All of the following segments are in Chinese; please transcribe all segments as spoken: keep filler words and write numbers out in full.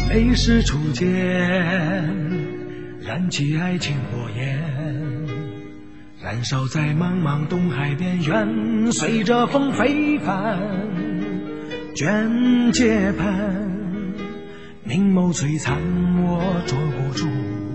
美是初见，燃起爱情火焰，燃烧在茫茫东海边缘，随着风飞帆，卷睫盘，明眸璀璨，我捉不住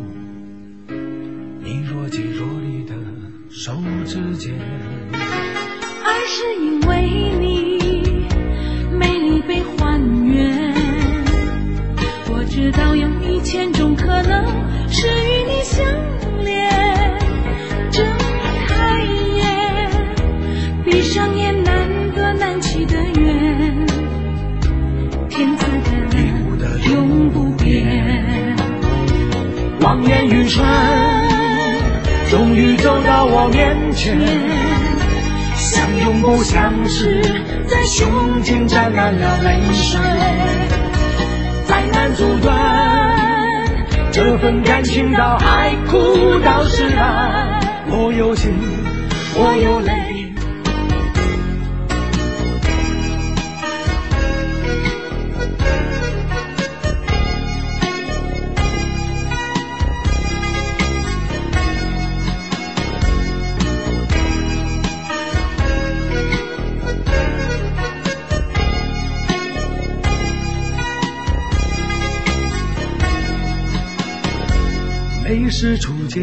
你若即若离的手指间。 爱是因为你美丽被还原，我知道有一千种可能是与你相连。睁开眼，闭上眼，难得难弃的缘，天赐的永不变。 望眼欲穿，终于走到我面前，相拥不相识，在胸间沾染了泪水，再难阻断这份感情，到海枯到石烂，我有心，我有泪。美是初见，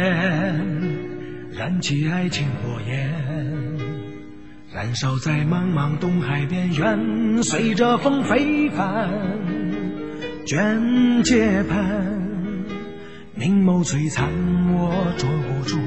燃起爱情火焰，燃烧在茫茫东海边缘，随着风飞帆，卷睫盘，明眸璀璨，我捉不住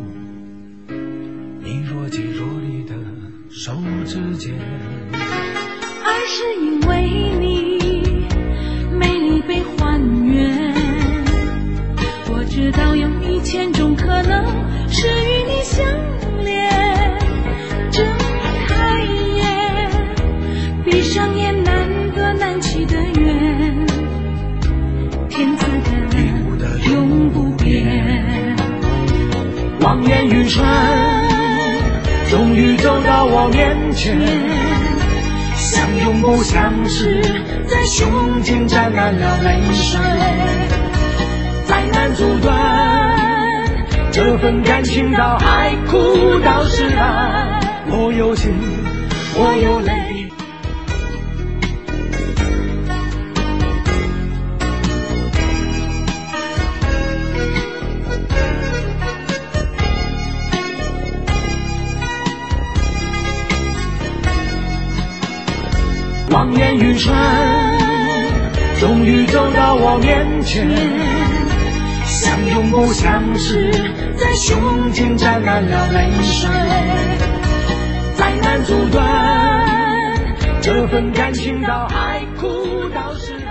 你若即若离的手指间。 爱是因为你美丽被还原，我知道有一千种可能是与你相连。睁开眼，闭上眼，难得难弃的缘，天赐的永不变。 望眼欲穿，终于走到我面前，相拥不相识，在胸间沾染了泪水，再难阻断这份感情，到海枯到石烂，我有心，我有泪。望眼欲穿，终于走到我面前，相拥不相识，在胸间沾染了泪水，再难阻断这份感情，到海枯到石烂。